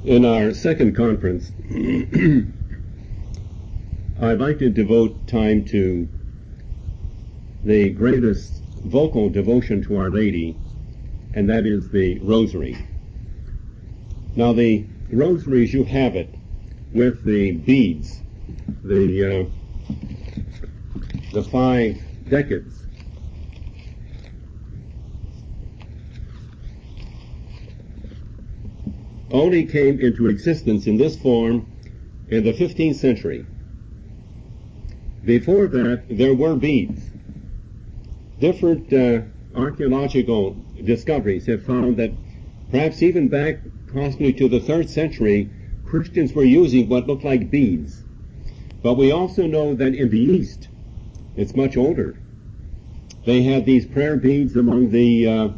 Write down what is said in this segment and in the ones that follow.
In our second conference, I'd like to devote time to the greatest vocal devotion to Our Lady, and that is the Rosary. Now, the Rosary, as you have it, with the beads, the 5 decades, only came into existence in this form in the 15th century. Before that, there were beads. Different archaeological discoveries have found that perhaps even back possibly to the 3rd century, Christians were using what looked like beads. But we also know that in the East, it's much older. They had these prayer beads among the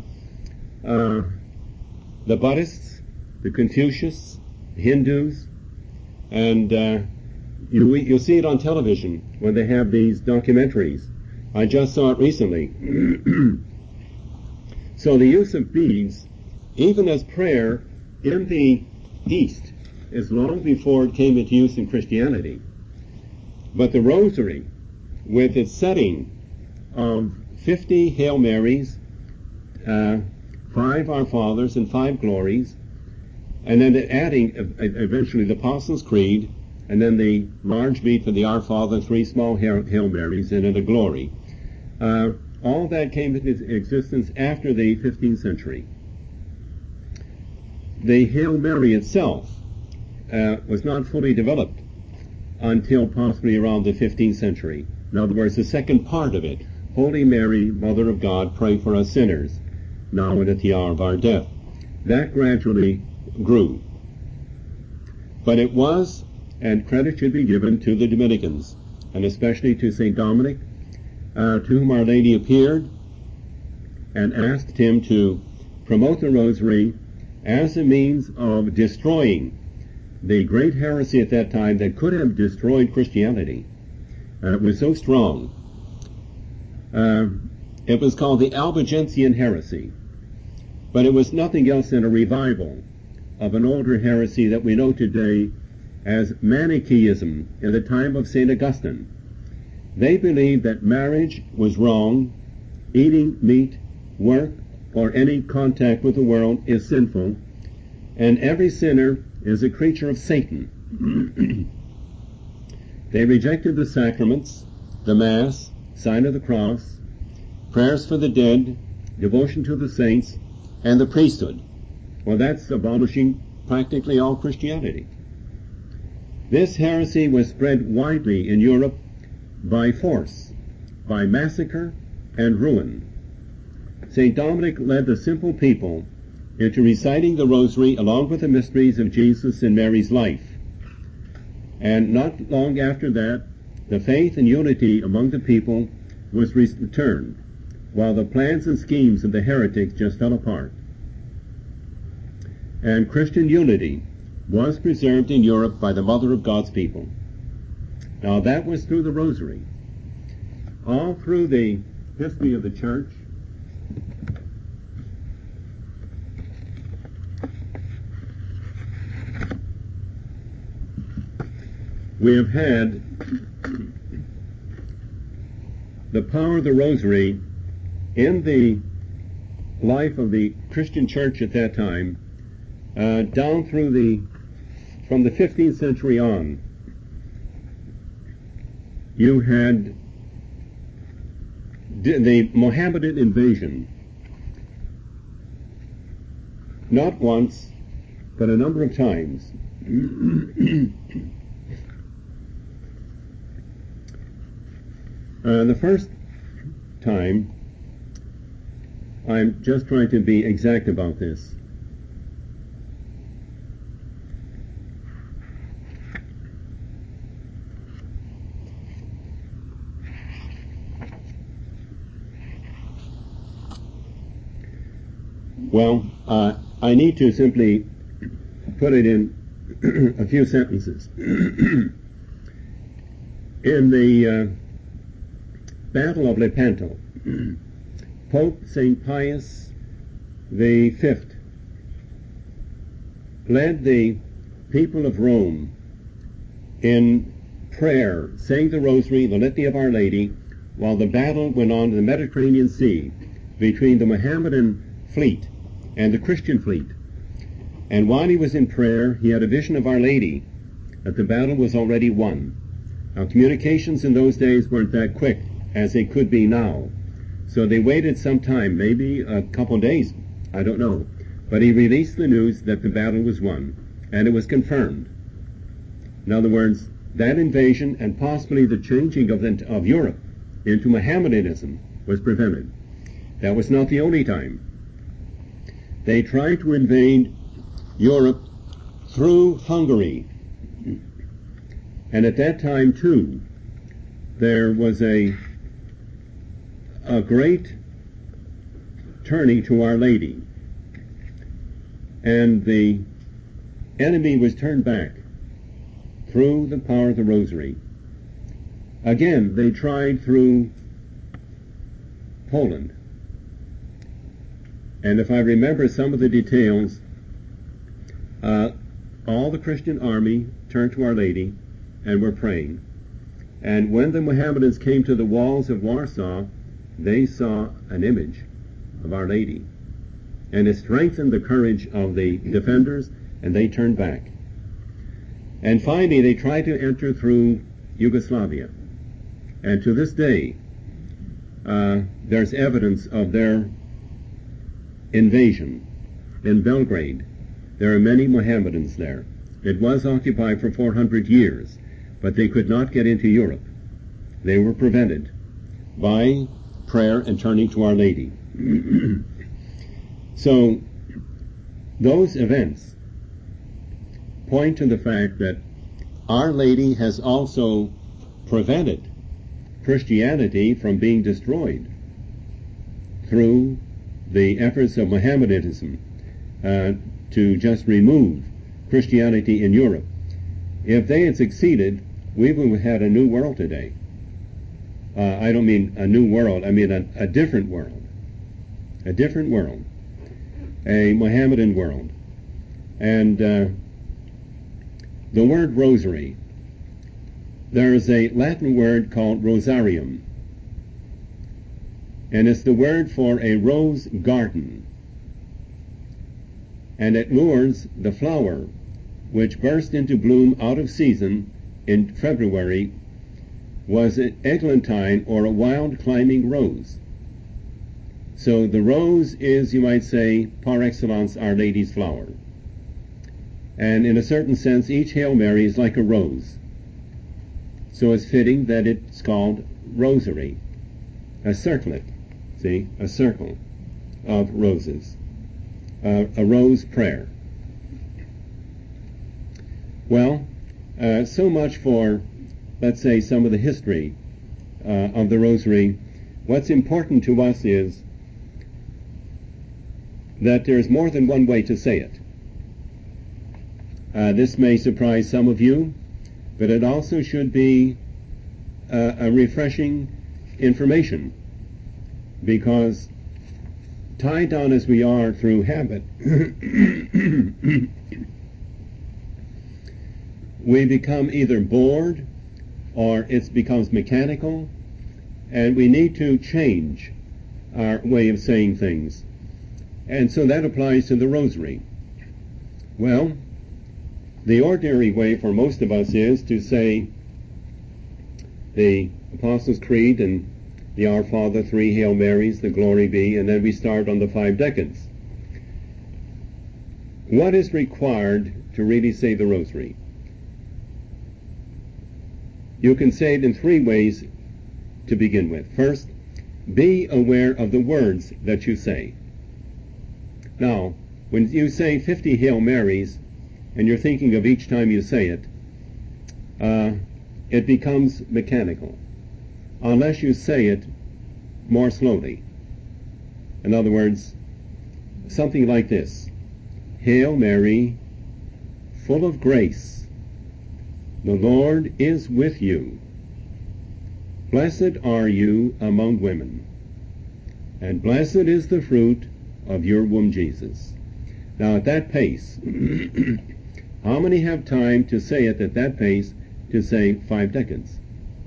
Buddhists, the Confucius, Hindus, and you'll see it on television when they have these documentaries. I just saw it recently. So the use of beads, even as prayer in the East, is long before it came into use in Christianity. But the Rosary, with its setting of 50 Hail Marys, 5 Our Fathers, and 5 Glories, and then adding eventually the Apostles' Creed, and then the large bead for the Our Father, 3 small Hail Marys, and then a Glory. All that came into existence after the 15th century. The Hail Mary itself was not fully developed until possibly around the 15th century. In other words, the second part of it, Holy Mary, Mother of God, pray for us sinners, now and at the hour of our death. That gradually grew. But it was, and credit should be given to the Dominicans, and especially to St. Dominic, to whom Our Lady appeared and asked him to promote the Rosary as a means of destroying the great heresy at that time that could have destroyed Christianity. It was so strong. It was called the Albigensian heresy, but it was nothing else than a revival of an older heresy that we know today as Manichaeism in the time of St. Augustine. They believed that marriage was wrong, eating meat, work, or any contact with the world is sinful, and every sinner is a creature of Satan. They rejected the sacraments, the Mass, sign of the cross, prayers for the dead, devotion to the saints, and the priesthood. Well, that's abolishing practically all Christianity. This heresy was spread widely in Europe by force, by massacre and ruin. St. Dominic led the simple people into reciting the Rosary along with the mysteries of Jesus and Mary's life. And not long after that, the faith and unity among the people was returned, while the plans and schemes of the heretics just fell apart. And Christian unity was preserved in Europe by the Mother of God's people. Now that was through the Rosary. All through the history of the Church, we have had the power of the Rosary in the life of the Christian Church at that time, down through from the 15th century on. You had the Mohammedan invasion, not once, but a number of times. The first time, I'm just trying to be exact about this. Well, I need to simply put it in a few sentences. In the Battle of Lepanto, Pope St. Pius V led the people of Rome in prayer, saying the Rosary, the Litany of Our Lady, while the battle went on in the Mediterranean Sea between the Mohammedan fleet and the Christian fleet. And while he was in prayer, he had a vision of Our Lady, that the battle was already won. Now, communications in those days weren't that quick as they could be now. So they waited some time, maybe a couple days, I don't know. But he released the news that the battle was won, and it was confirmed. In other words, that invasion and possibly the changing of Europe into Mohammedanism was prevented. That was not the only time. They tried to invade Europe through Hungary. And at that time, too, there was a great turning to Our Lady. And the enemy was turned back through the power of the Rosary. Again, they tried through Poland. And if I remember some of the details, all the Christian army turned to Our Lady and were praying. And when the Mohammedans came to the walls of Warsaw, they saw an image of Our Lady. And it strengthened the courage of the defenders, and they turned back. And finally, they tried to enter through Yugoslavia. And to this day, there's evidence of their invasion in Belgrade. There are many Mohammedans there. It was occupied for 400 years, but they could not get into Europe. They were prevented by prayer and turning to Our Lady. So, those events point to the fact that Our Lady has also prevented Christianity from being destroyed through the efforts of Mohammedanism to just remove Christianity in Europe. If they had succeeded, we would have had a new world today. I don't mean a new world, I mean a different world. A different world. A Mohammedan world. And the word rosary, there is a Latin word called rosarium, and it's the word for a rose garden. And at Lourdes, the flower, which burst into bloom out of season in February, was an eglantine, or a wild climbing rose. So the rose is, you might say, par excellence, Our Lady's flower. And in a certain sense, each Hail Mary is like a rose. So it's fitting that it's called rosary, a circlet, see, a circle of roses, a rose prayer. Well, so much for, let's say, some of the history of the rosary. What's important to us is that there's more than one way to say it. This may surprise some of you, but it also should be a refreshing information, because tied down as we are through habit, we become either bored or it becomes mechanical, and we need to change our way of saying things. And so that applies to the rosary. Well, the ordinary way for most of us is to say the Apostles' Creed and the Our Father, 3 Hail Marys, the Glory Be, and then we start on the 5 decades. What is required to really say the rosary? You can say it in 3 ways to begin with. First, be aware of the words that you say. Now, when you say 50 Hail Marys, and you're thinking of each time you say it, it becomes mechanical, unless you say it more slowly. In other words, something like this: Hail Mary, full of grace, the Lord is with you. Blessed are you among women, and blessed is the fruit of your womb, Jesus. Now, at that pace, How many have time to say it at that pace, to say 5 decades?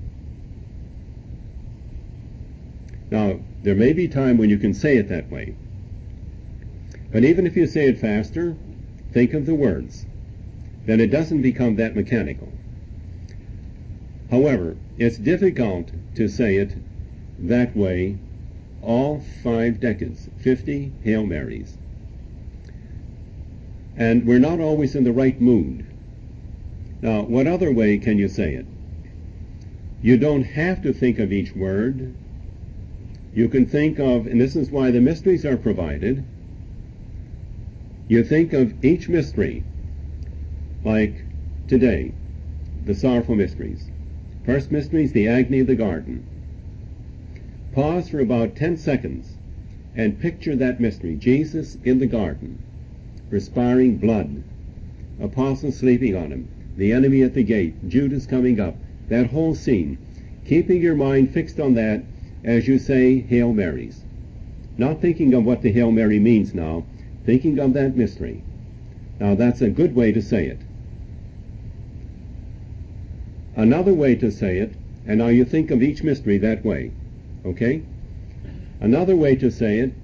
Now, there may be time when you can say it that way. But even if you say it faster, think of the words. Then it doesn't become that mechanical. However, it's difficult to say it that way all 5 decades, 50 Hail Marys. And we're not always in the right mood. Now, what other way can you say it? You don't have to think of each word. You can think of, and this is why the mysteries are provided, you think of each mystery, like today, the sorrowful mysteries. First mystery is the agony of the garden. Pause for about 10 seconds and picture that mystery. Jesus in the garden, respiring blood, apostles sleeping on him, the enemy at the gate, Judas coming up, that whole scene. Keeping your mind fixed on that as you say Hail Marys. Not thinking of what the Hail Mary means now, thinking of that mystery. Now that's a good way to say it. Another way to say it, and now you think of each mystery that way, okay? Another way to say it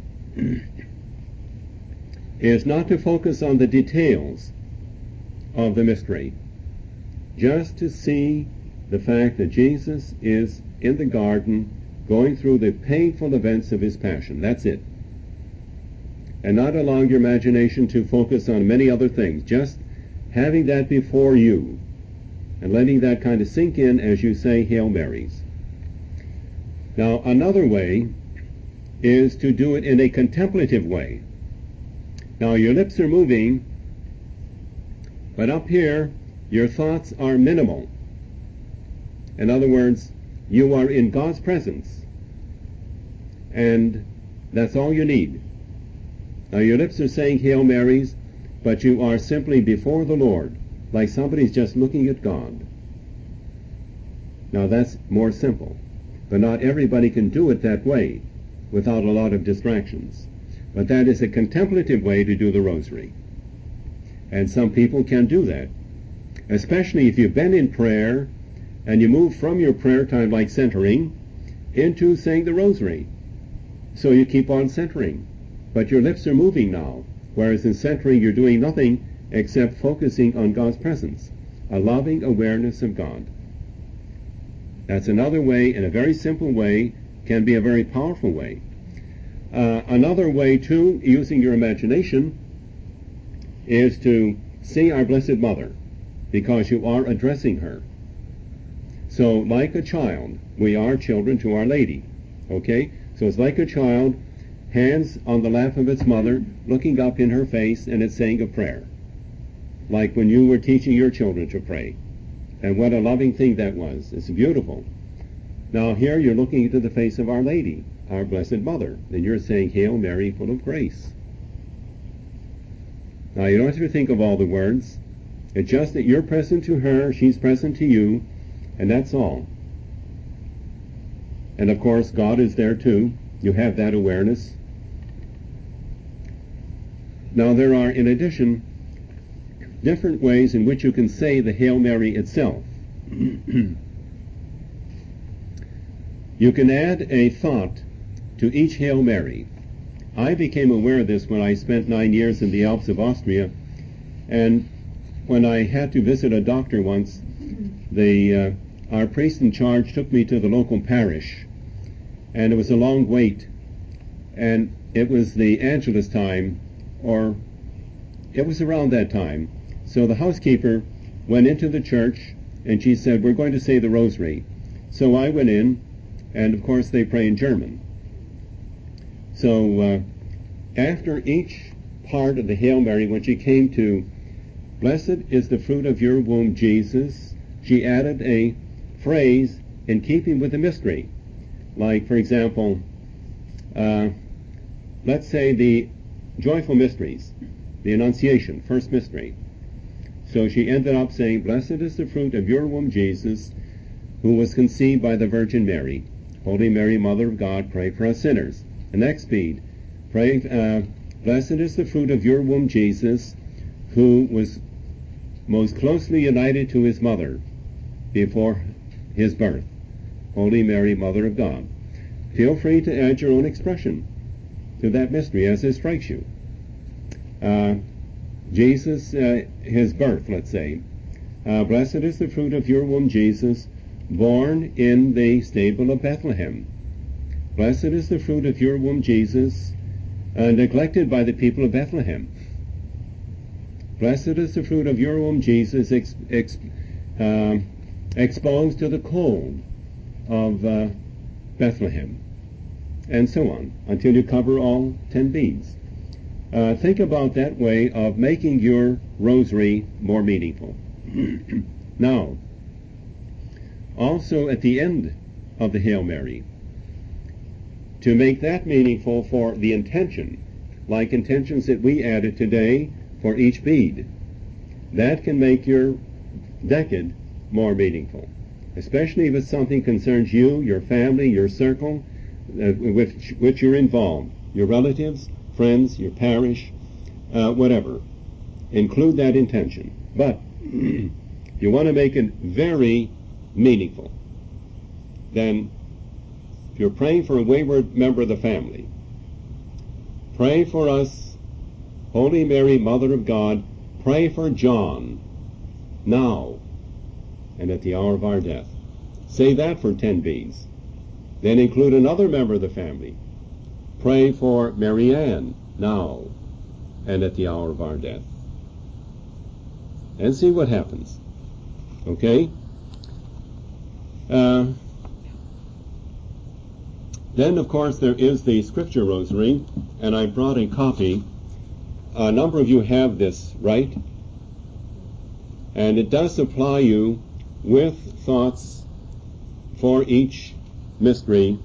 is not to focus on the details of the mystery, just to see the fact that Jesus is in the garden going through the painful events of his passion. That's it. And not allowing your imagination to focus on many other things, just having that before you and letting that kind of sink in as you say Hail Marys. Now, another way is to do it in a contemplative way. Now, your lips are moving, but up here, your thoughts are minimal. In other words, you are in God's presence, and that's all you need. Now, your lips are saying Hail Marys, but you are simply before the Lord, like somebody's just looking at God. Now, that's more simple, but not everybody can do it that way without a lot of distractions. But that is a contemplative way to do the rosary. And some people can do that, especially if you've been in prayer and you move from your prayer time, like centering, into saying the rosary. So you keep on centering, but your lips are moving now, whereas in centering you're doing nothing except focusing on God's presence, a loving awareness of God. That's another way, and a very simple way, can be a very powerful way. Another way, too, using your imagination, is to see our Blessed Mother, because you are addressing her. So, like a child, we are children to Our Lady. Okay? So it's like a child, hands on the lap of its mother, looking up in her face, and it's saying a prayer. Like when you were teaching your children to pray. And what a loving thing that was. It's beautiful. Now here you're looking into the face of Our Lady, our Blessed Mother, and you're saying, Hail Mary, full of grace. Now you don't have to think of all the words. It's just that you're present to her, she's present to you, and that's all. And of course, God is there too. You have that awareness. Now there are, in addition, different ways in which you can say the Hail Mary itself. You can add a thought to each Hail Mary. I became aware of this when I spent 9 years in the Alps of Austria, and when I had to visit a doctor once, our priest in charge took me to the local parish, and it was a long wait, and it was the Angelus time, or it was around that time. So the housekeeper went into the church, and she said, we're going to say the rosary. So I went in, and of course they pray in German. So after each part of the Hail Mary, when she came to, Blessed is the fruit of your womb, Jesus, she added a phrase in keeping with the mystery. Like, for example, let's say the joyful mysteries, the Annunciation, first mystery. So she ended up saying, Blessed is the fruit of your womb, Jesus, who was conceived by the Virgin Mary. Holy Mary, Mother of God, pray for us sinners. The next bead, blessed is the fruit of your womb, Jesus, who was most closely united to his mother before his birth, Holy Mary, Mother of God. Feel free to add your own expression to that mystery as it strikes you. Jesus, his birth, let's say. Blessed is the fruit of your womb, Jesus, born in the stable of Bethlehem. Blessed is the fruit of your womb, Jesus, neglected by the people of Bethlehem. Blessed is the fruit of your womb, Jesus, exposed to the cold of Bethlehem, and so on, until you cover all 10 beads. Think about that way of making your rosary more meaningful. Now, also at the end of the Hail Mary, to make that meaningful for the intention, like intentions that we added today for each bead, that can make your decade more meaningful, especially if it's something concerns you, your family, your circle, with which you're involved, your relatives, friends, your parish, whatever. Include that intention. But you want to make it very meaningful. Then, if you're praying for a wayward member of the family, pray for us, Holy Mary, Mother of God, pray for John, now and at the hour of our death. Say that for 10 beads. Then include another member of the family. Pray for Marianne, now and at the hour of our death. And see what happens. Okay? Then, of course, there is the Scripture Rosary, and I brought a copy. A number of you have this, right? And it does supply you with thoughts for each mystery,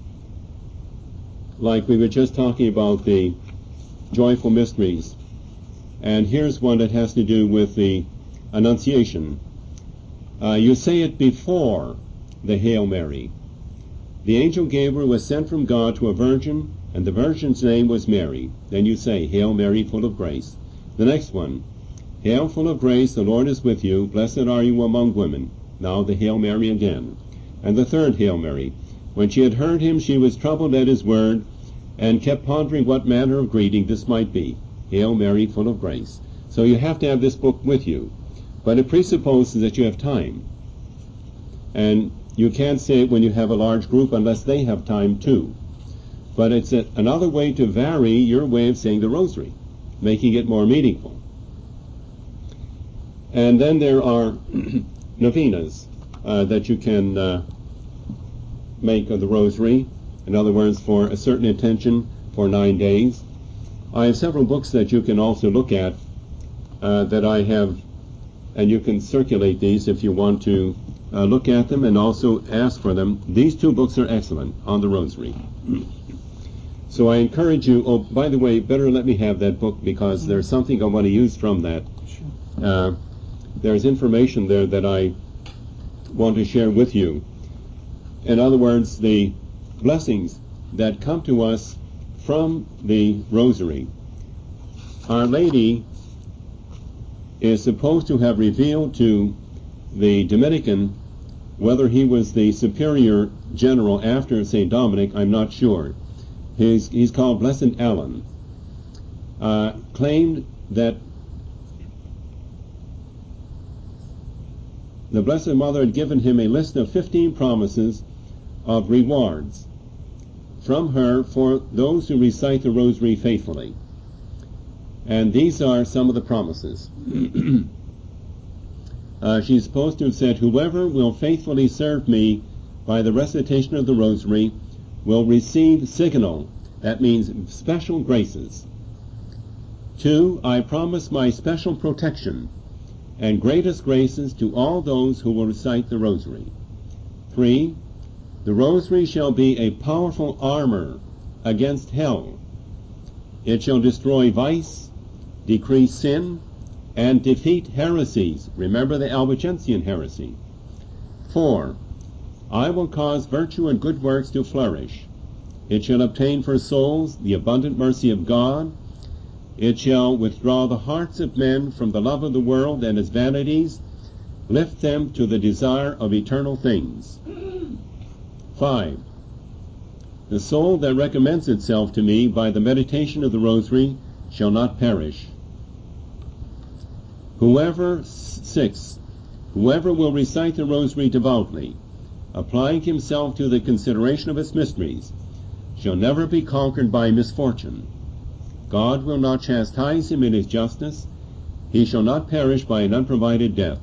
like we were just talking about the joyful mysteries. And here's one that has to do with the Annunciation. You say it before the Hail Mary. The angel Gabriel was sent from God to a virgin, and the virgin's name was Mary. Then you say, Hail Mary, full of grace. The next one, Hail, full of grace, the Lord is with you. Blessed are you among women. Now the Hail Mary again. And the third Hail Mary. When she had heard him, she was troubled at his word, and kept pondering what manner of greeting this might be. Hail Mary, full of grace. So you have to have this book with you. But it presupposes that you have time. And you can't say it when you have a large group unless they have time too. But it's another way to vary your way of saying the rosary, making it more meaningful. And then there are novenas that you can make of the rosary. In other words, for a certain intention for 9 days. I have several books that you can also look at that I have, and you can circulate these if you want to look at them and also ask for them. These 2 books are excellent on the rosary. So I encourage you, oh, by the way, better let me have that book because there's something I want to use from that. There's information there that I want to share with you. In other words, the blessings that come to us from the rosary. Our Lady is supposed to have revealed to the Dominican, whether he was the superior general after St. Dominic, I'm not sure. He's called Blessed Alan, claimed that the Blessed Mother had given him a list of 15 promises of rewards from her for those who recite the rosary faithfully. And these are some of the promises. She's supposed to have said, whoever will faithfully serve me by the recitation of the rosary will receive signal, that means special graces. 2, I promise my special protection and greatest graces to all those who will recite the rosary. 3, the rosary shall be a powerful armor against hell. It shall destroy vice, decrease sin, and defeat heresies. Remember the Albigensian heresy. 4, I will cause virtue and good works to flourish. It shall obtain for souls the abundant mercy of God, It shall withdraw the hearts of men from the love of the world and its vanities, lift them to the desire of eternal things. 5. The soul that recommends itself to me by the meditation of the rosary shall not perish. 6. Whoever will recite the rosary devoutly, applying himself to the consideration of its mysteries, shall never be conquered by misfortune. God will not chastise him in his justice. He shall not perish by an unprovided death.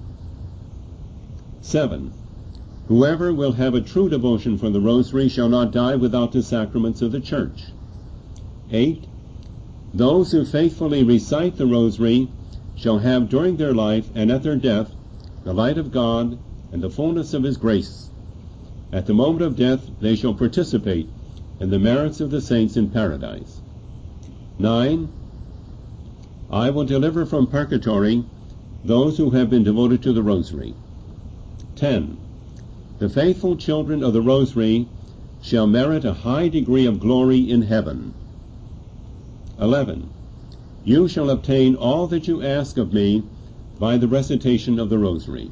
7. Whoever will have a true devotion for the rosary shall not die without the sacraments of the Church. 8. Those who faithfully recite the rosary shall have during their life and at their death the light of God and the fullness of his grace. At the moment of death they shall participate in the merits of the saints in paradise. 9. I will deliver from purgatory those who have been devoted to the rosary. 10. The faithful children of the rosary shall merit a high degree of glory in heaven. 11. You shall obtain all that you ask of me by the recitation of the rosary.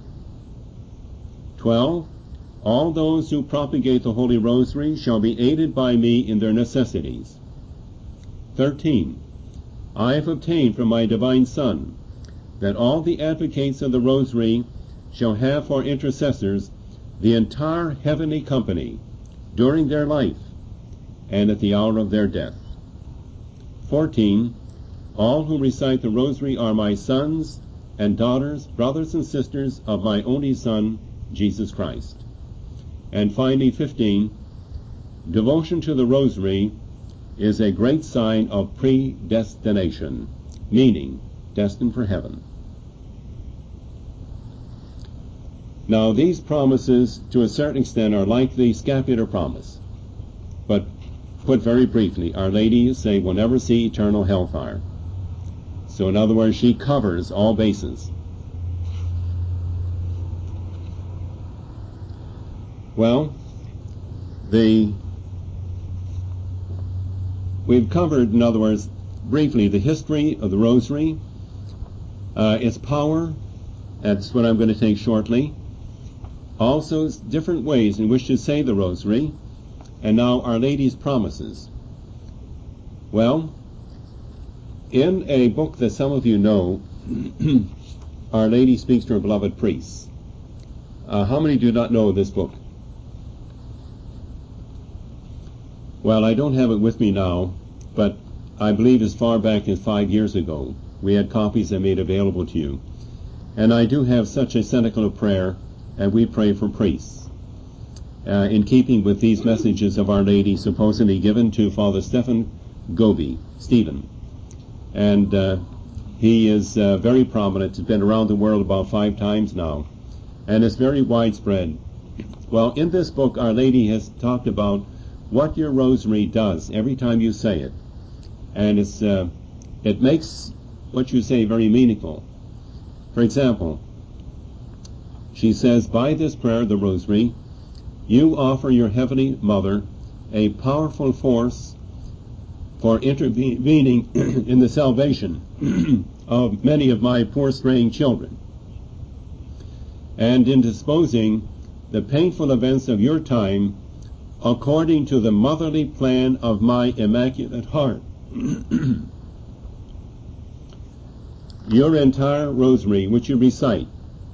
12. All those who propagate the Holy Rosary shall be aided by me in their necessities. 13. I have obtained from my divine Son that all the advocates of the Rosary shall have for intercessors the entire heavenly company during their life and at the hour of their death. 14. All who recite the Rosary are my sons and daughters, brothers and sisters of my only Son, Jesus Christ. And finally, 15. Devotion to the Rosary is a great sign of predestination, meaning destined for heaven. Now, these promises, to a certain extent, are like the scapular promise. But, put very briefly, Our Lady, you say, will never see eternal hellfire. So, in other words, she covers all bases. Well, we've covered, in other words, briefly, the history of the Rosary, its power. That's what I'm going to take shortly. Also, different ways in which to say the Rosary, and now Our Lady's promises. Well, in a book that some of you know, Our Lady speaks to her beloved priests. How many do not know this book? Well, I don't have it with me now, but I believe as far back as 5 years ago, we had copies that made available to you. And I do have such a cenacle of prayer, and we pray for priests, in keeping with these messages of Our Lady supposedly given to Father Stephen Stephen. And he is very prominent. He's been around the world about 5 times now, and is very widespread. Well, in this book, Our Lady has talked about what your rosary does every time you say it. And it makes what you say very meaningful. For example, she says, by this prayer, the rosary, you offer your Heavenly Mother a powerful force for intervening in the salvation of many of my poor straying children, and in disposing the painful events of your time according to the motherly plan of my Immaculate Heart. Your entire rosary, which you recite,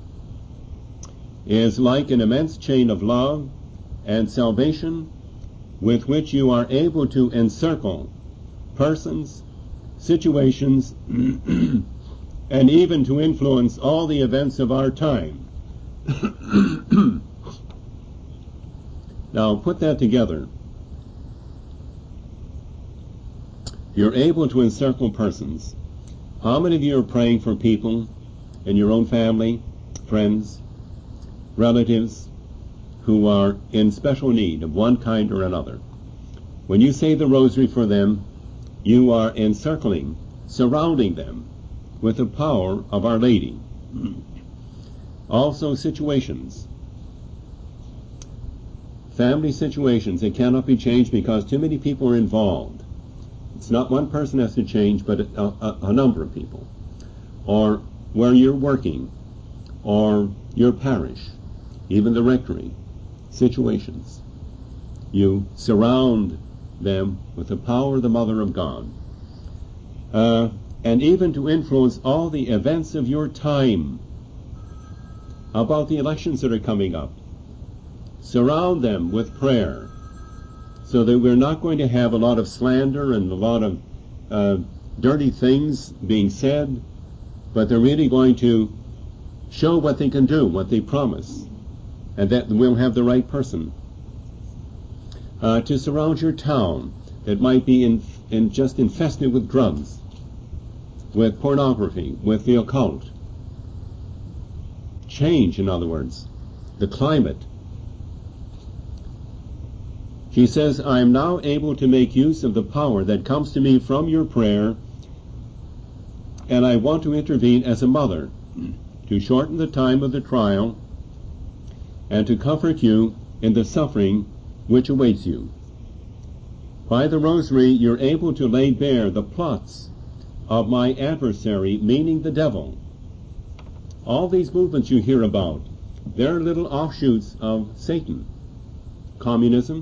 is like an immense chain of love and salvation with which you are able to encircle persons, situations, and even to influence all the events of our time. Now, put that together. You're able to encircle persons. How many of you are praying for people in your own family, friends, relatives, who are in special need of one kind or another? When you say the rosary for them, you are encircling, surrounding them with the power of Our Lady. Also, situations. Family situations that cannot be changed because too many people are involved. It's not one person has to change, but a number of people. Or where you're working, or your parish, even the rectory, situations. You surround them with the power of the Mother of God. And even to influence all the events of your time, about the elections that are coming up. Surround them with prayer, so that we're not going to have a lot of slander and a lot of dirty things being said, but they're really going to show what they can do, what they promise, and that we'll have the right person. To surround your town that might be just infested with drugs, with pornography, with the occult. Change, in other words, the climate. She says, I am now able to make use of the power that comes to me from your prayer, and I want to intervene as a mother to shorten the time of the trial and to comfort you in the suffering which awaits you. By the rosary, you're able to lay bare the plots of my adversary, meaning the devil. All these movements you hear about, they're little offshoots of Satan. Communism,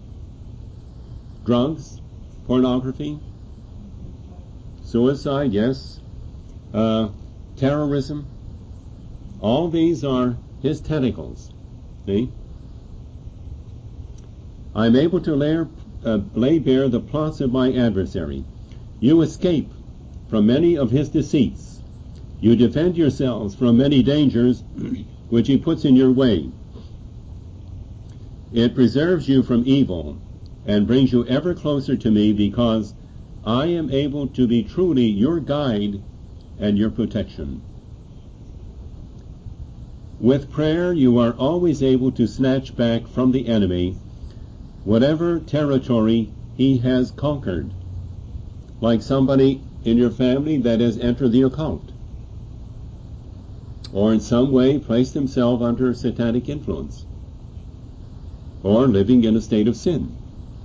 drugs, pornography, suicide, yes, terrorism. All these are his tentacles. See? I'm able to lay bare the plots of my adversary. You escape from many of his deceits. You defend yourselves from many dangers which he puts in your way. It preserves you from evil and brings you ever closer to me, because I am able to be truly your guide and your protection. With prayer, you are always able to snatch back from the enemy whatever territory he has conquered, like somebody in your family that has entered the occult, or in some way placed himself under satanic influence, or living in a state of sin.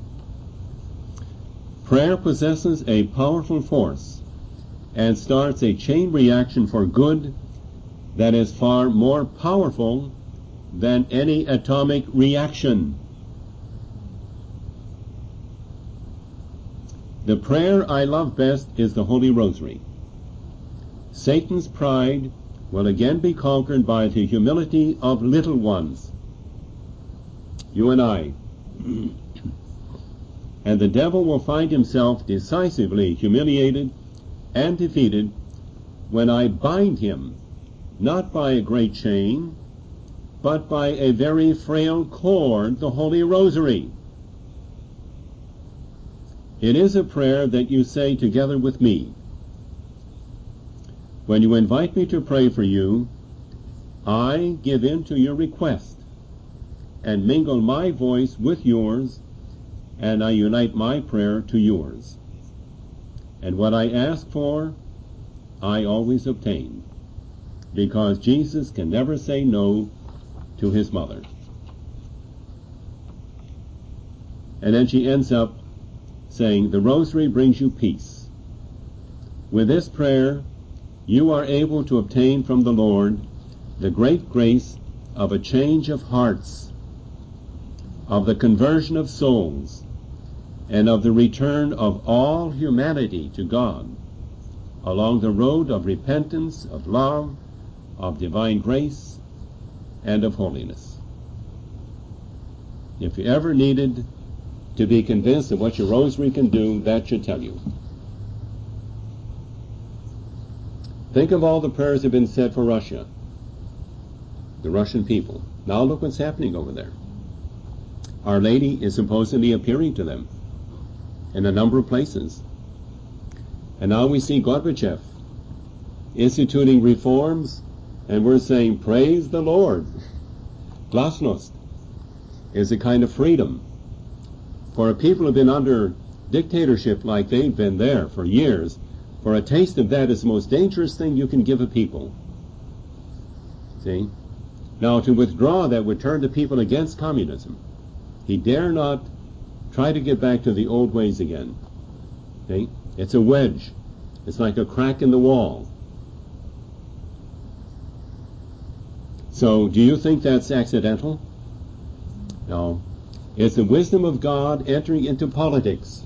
Prayer possesses a powerful force and starts a chain reaction for good that is far more powerful than any atomic reaction. The prayer I love best is the Holy Rosary. Satan's pride will again be conquered by the humility of little ones, you and I. And the devil will find himself decisively humiliated and defeated when I bind him, not by a great chain, but by a very frail cord, the Holy Rosary. It is a prayer that you say together with me. When you invite me to pray for you, I give in to your request and mingle my voice with yours, and I unite my prayer to yours. And what I ask for, I always obtain, because Jesus can never say no to his mother. And then she ends up saying, the Rosary brings you peace. With this prayer, you are able to obtain from the Lord the great grace of a change of hearts, of the conversion of souls, and of the return of all humanity to God along the road of repentance, of love, of divine grace, and of holiness. If you ever needed to be convinced of what your rosary can do, that should tell you. Think of all the prayers that have been said for Russia, the Russian people. Now look what's happening over there. Our Lady is supposedly appearing to them in a number of places. And now we see Gorbachev instituting reforms, and we're saying, praise the Lord. Glasnost is a kind of freedom. For a people who have been under dictatorship like they've been there for years, for a taste of that is the most dangerous thing you can give a people. See? Now, to withdraw that would turn the people against communism. He dare not try to get back to the old ways again. Okay? It's a wedge. It's like a crack in the wall. So, do you think that's accidental? No. It's the wisdom of God entering into politics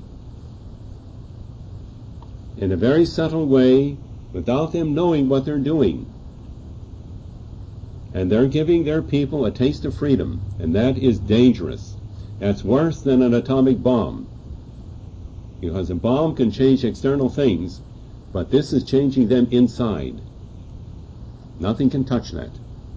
in a very subtle way without them knowing what they're doing. And they're giving their people a taste of freedom, and that is dangerous. That's worse than an atomic bomb. Because a bomb can change external things, but this is changing them inside. Nothing can touch that.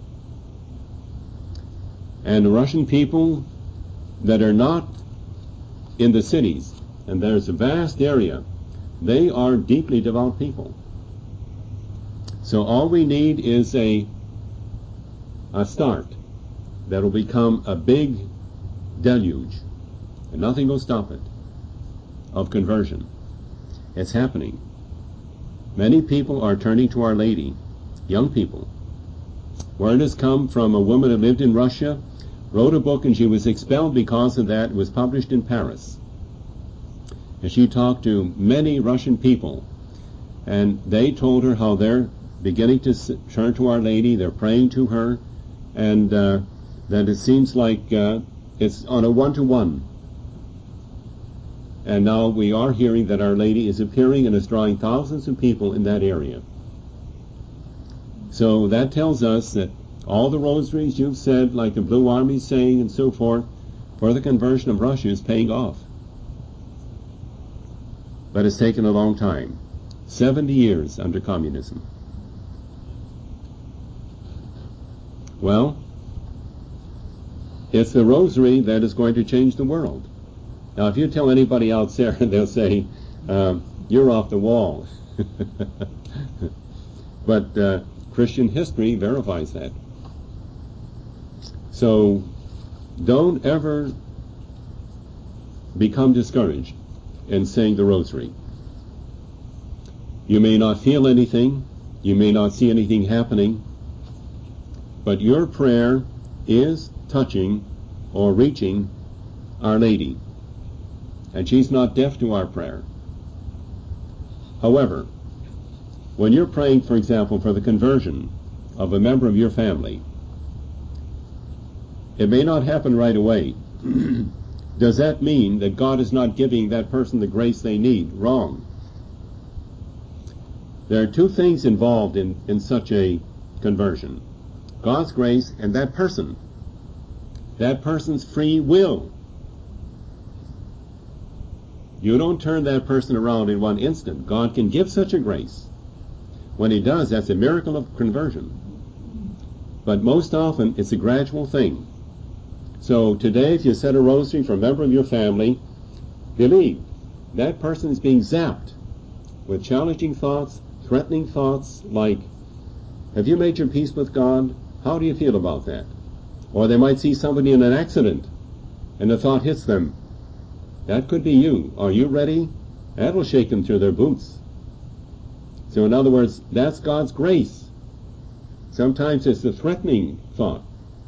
And the Russian people that are not in the cities, and there's a vast area, they are deeply devout people. So all we need is a start that will become a big deluge, and nothing will stop it, of conversion. It's happening. Many people are turning to Our Lady, young people. Word has come from a woman who lived in Russia, wrote a book, and she was expelled because of that. It was published in Paris. And she talked to many Russian people, and they told her how they're beginning to turn to Our Lady, they're praying to her, and that it seems like it's on a one-to-one. And now we are hearing that Our Lady is appearing and is drawing thousands of people in that area. So that tells us that all the rosaries you've said, like the Blue Army saying and so forth, for the conversion of Russia is paying off. But it's taken a long time. 70 years under communism. Well, it's the rosary that is going to change the world. Now, if you tell anybody out there, they'll say, you're off the wall. But Christian history verifies that. So, don't ever become discouraged in saying the rosary. You may not feel anything, you may not see anything happening, but your prayer is touching or reaching Our Lady, and she's not deaf to our prayer. However, when you're praying, for example, for the conversion of a member of your family, it may not happen right away. Does that mean that God is not giving that person the grace they need? Wrong. There are two things involved in such a conversion. God's grace and that person. That person's free will. You don't turn that person around in one instant. God can give such a grace. When He does, that's a miracle of conversion. But most often, it's a gradual thing. So today, if you said a rosary for a member of your family, believe that person is being zapped with challenging thoughts, threatening thoughts like, have you made your peace with God? How do you feel about that? Or they might see somebody in an accident and the thought hits them. That could be you. Are you ready? That'll shake them through their boots. So in other words, that's God's grace. Sometimes it's a threatening thought.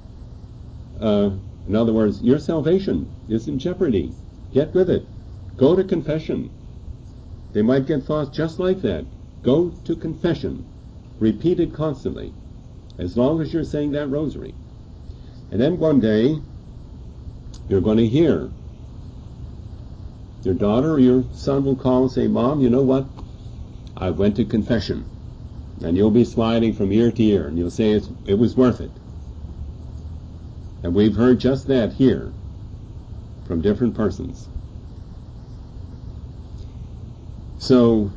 In other words, your salvation is in jeopardy. Get with it. Go to confession. They might get thoughts just like that. Go to confession. Repeat it constantly, as long as you're saying that rosary. And then one day, you're going to hear your daughter or your son will call and say, Mom, you know what? I went to confession. And you'll be smiling from ear to ear, and you'll say it was worth it. And we've heard just that here from different persons. So,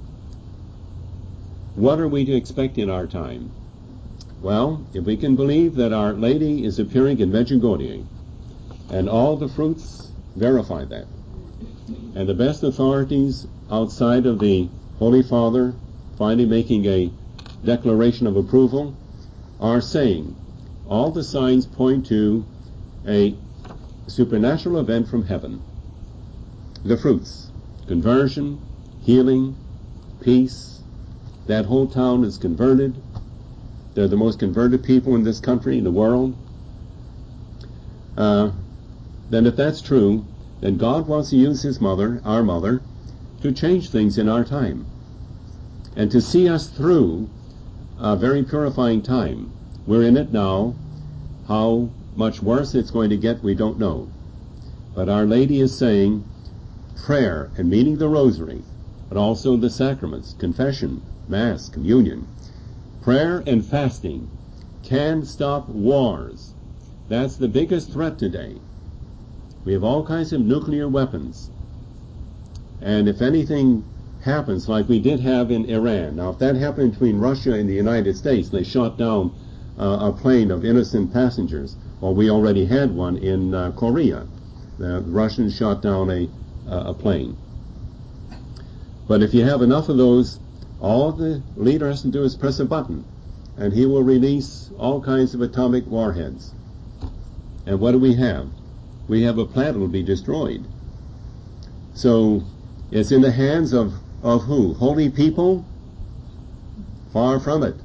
what are we to expect in our time? Well, if we can believe that Our Lady is appearing in Medjugorje, and all the fruits verify that, and the best authorities outside of the Holy Father finally making a declaration of approval are saying all the signs point to a supernatural event from heaven. The fruits: conversion, healing, peace. That whole town is converted. They're the most converted people in this country, in the world. Then if that's true, then God wants to use His mother, our mother, to change things in our time and to see us through a very purifying time. We're in it now. How much worse it's going to get, we don't know. But Our Lady is saying prayer, and meaning the rosary, but also the sacraments, confession, Mass, communion, prayer and fasting can stop wars. That's the biggest threat today. We have all kinds of nuclear weapons. And if anything happens like we did have in Iran, now if that happened between Russia and the United States, they shot down a plane of innocent passengers, well, we already had one in Korea. The Russians shot down a plane. But if you have enough of those, all the leader has to do is press a button, and he will release all kinds of atomic warheads. And what do we have? We have a planet that will be destroyed. So it's in the hands of who? Holy people? Far from it.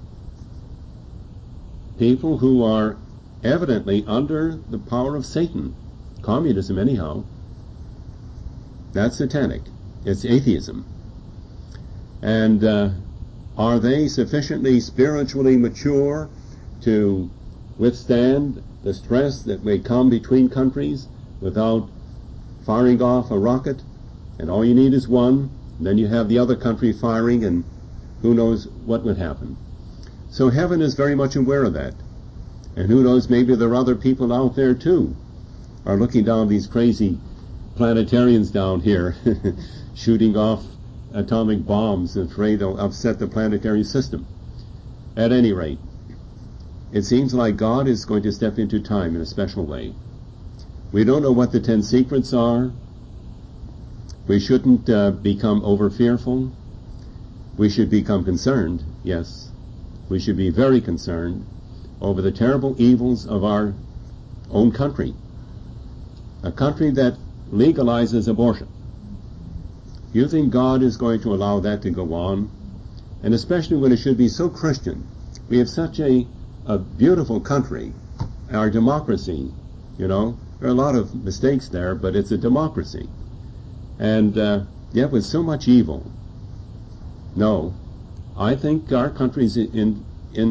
People who are evidently under the power of Satan. Communism, anyhow. That's satanic. It's atheism. And are they sufficiently spiritually mature to withstand the stress that may come between countries without firing off a rocket? And all you need is one, and then you have the other country firing, and who knows what would happen. So heaven is very much aware of that. And who knows, maybe there are other people out there too, are looking down these crazy planetarians down here, shooting off atomic bombs, afraid they'll upset the planetary system. At any rate, it seems like God is going to step into time in a special way. We don't know what the 10 secrets are. We shouldn't become over fearful. We should become concerned, yes. We should be very concerned over the terrible evils of our own country. A country that legalizes abortion. You think God is going to allow that to go on? And especially when it should be so Christian. We have such a beautiful country, our democracy, you know. There are a lot of mistakes there, but it's a democracy. And yet with so much evil. No, I think our country's in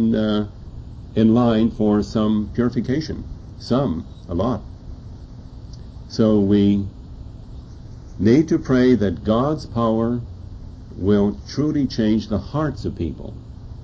line for some purification. Some, a lot. So we need to pray that God's power will truly change the hearts of people.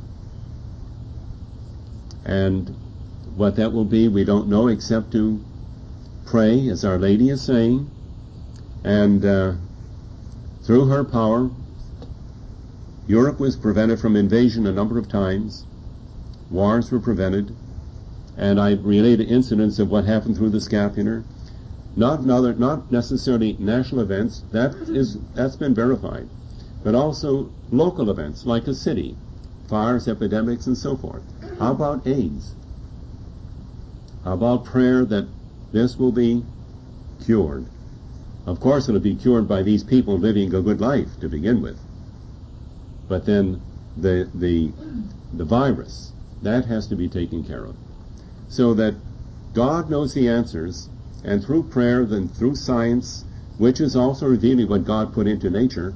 And what that will be, we don't know, except to pray, as Our Lady is saying, and through her power, Europe was prevented from invasion a number of times. Wars were prevented. And I related incidents of what happened through the scapular. Not necessarily national events, that's been verified, but also local events like a city, fires, epidemics, and so forth. How about AIDS? How about prayer that this will be cured? Of course it'll be cured by these people living a good life to begin with. But then the virus, that has to be taken care of. So that God knows the answers, and through prayer, then through science, which is also revealing what God put into nature,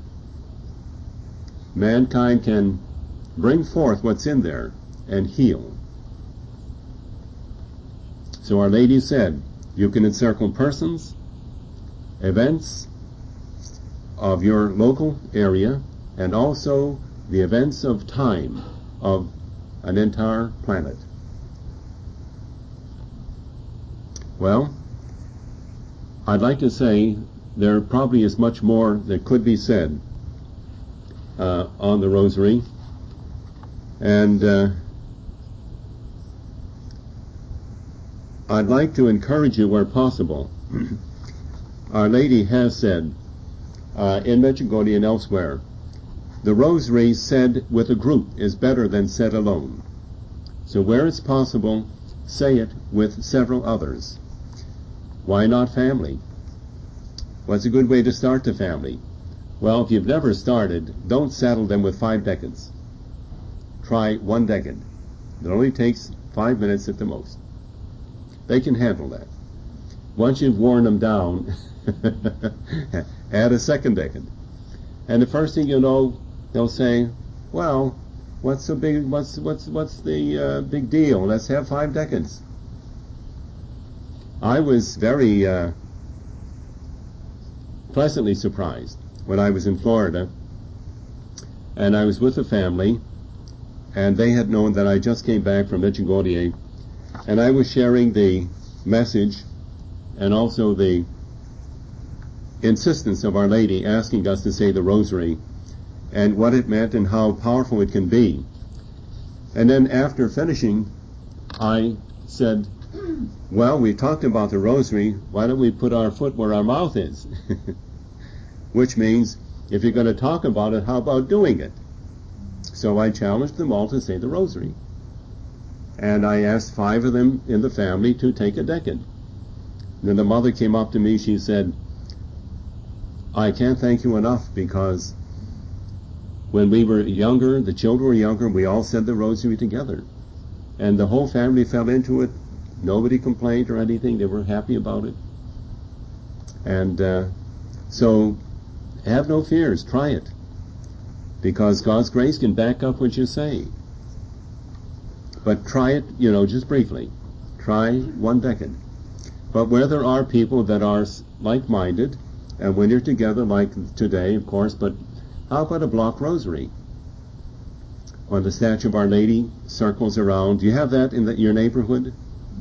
mankind can bring forth what's in there and heal. So Our Lady said, you can encircle persons, events of your local area, and also the events of time of an entire planet. Well, I'd like to say there probably is much more that could be said on the Rosary, and I'd like to encourage you where possible. Our Lady has said in Medjugorje and elsewhere, the Rosary said with a group is better than said alone. So where it's possible, say it with several others. Why not family? What's a good way to start the family? Well, if you've never started, don't saddle them with 5 decades. Try 1 decade. It only takes 5 minutes at the most. They can handle that. Once you've worn them down, add a 2nd decade. And the first thing you know, they'll say, well, what's the big deal? Let's have 5 decades. I was very pleasantly surprised when I was in Florida, and I was with a family, and they had known that I just came back from Medjugorje, and I was sharing the message and also the insistence of Our Lady asking us to say the Rosary and what it meant and how powerful it can be. And then after finishing, I said, well, we talked about the Rosary, why don't we put our foot where our mouth is? Which means, if you're going to talk about it, how about doing it? So I challenged them all to say the Rosary. And I asked 5 of them in the family to take a decade. Then the mother came up to me, she said, I can't thank you enough, because when we were younger, the children were younger, we all said the Rosary together. And the whole family fell into it. Nobody complained or anything. They were happy about it. And so have no fears. Try it. Because God's grace can back up what you say. But try it, just briefly. Try 1 decade. But where there are people that are like-minded, and when you're together like today, of course, but how about a block rosary? When the statue of Our Lady circles around. Do you have that in your neighborhood?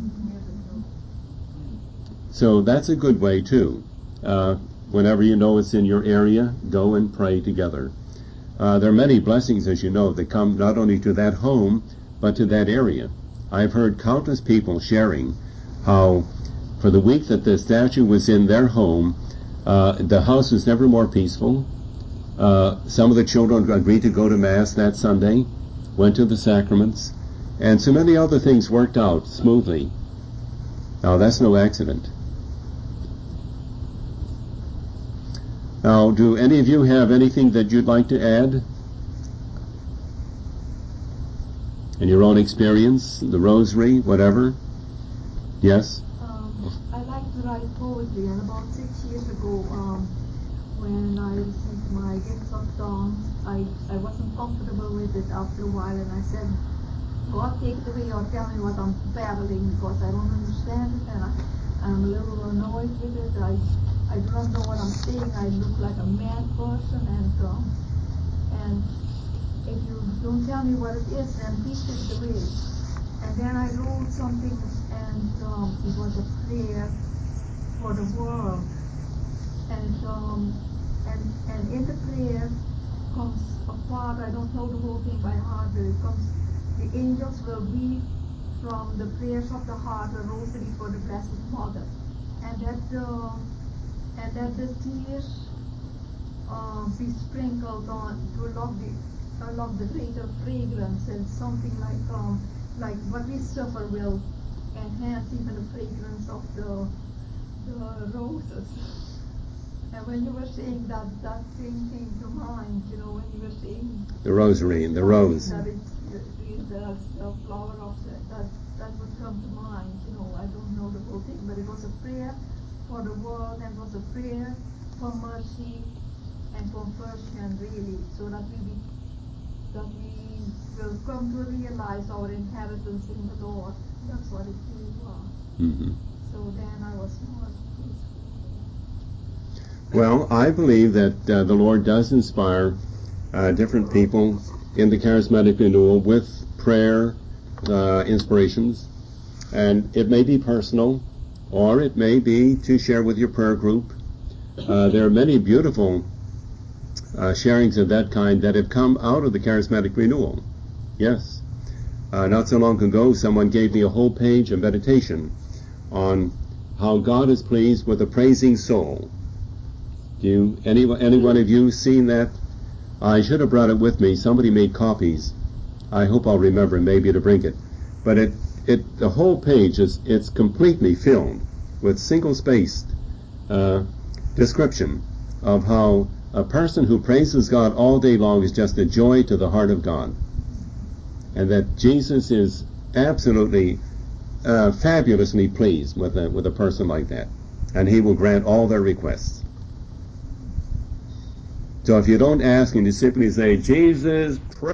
So that's a good way too. Whenever you know it's in your area, go and pray together. There are many blessings, as you know, that come not only to that home, but to that area. I've heard countless people sharing how for the week that the statue was in their home, the house was never more peaceful. Some of the children agreed to go to Mass that Sunday, went to the sacraments, and so many other things worked out smoothly. Now, that's no accident. Now, do any of you have anything that you'd like to add? In your own experience, the Rosary, whatever? Yes? I like to write poetry, and about 6 years ago, when I received my gifts of songs, I wasn't comfortable with it after a while, and I said, God, take it away or tell me what I'm babbling, because I don't understand it, and I'm a little annoyed with it. I do not know what I'm saying. I look like a mad person, and if you don't tell me what it is, then please take it away. And then I wrote something, and it was a prayer for the world. And in the prayer comes a part, I don't know the whole thing by heart, but it comes, the angels will read from the prayers of the heart, a rosary for the Blessed Mother. And that the tears be sprinkled on to along the greater fragrance, and something like what we suffer will enhance even the fragrance of the roses. And when you were saying that thing came to mind, when you were saying the Rosary and the rose. That it's the flower of that would come to mind. I don't know the whole thing, but it was a prayer for the world, and it was a prayer for mercy and compassion, really, so that we will come to realize our inheritance in the Lord. That's what it really was. Mm-hmm. So then I was more peaceful. Well, I believe that the Lord does inspire different people in the charismatic renewal with prayer inspirations, and it may be personal, or it may be to share with your prayer group. There are many beautiful sharings of that kind that have come out of the charismatic renewal. Yes. Not so long ago, someone gave me a whole page of meditation on how God is pleased with a praising soul. Any one of you seen that? I should have brought it with me. Somebody made copies. I hope I'll remember maybe to bring it. But the whole page it's completely filled with single-spaced description of how a person who praises God all day long is just a joy to the heart of God, and that Jesus is absolutely fabulously pleased with a person like that, and He will grant all their requests. So if you don't ask and you simply say, Jesus, pray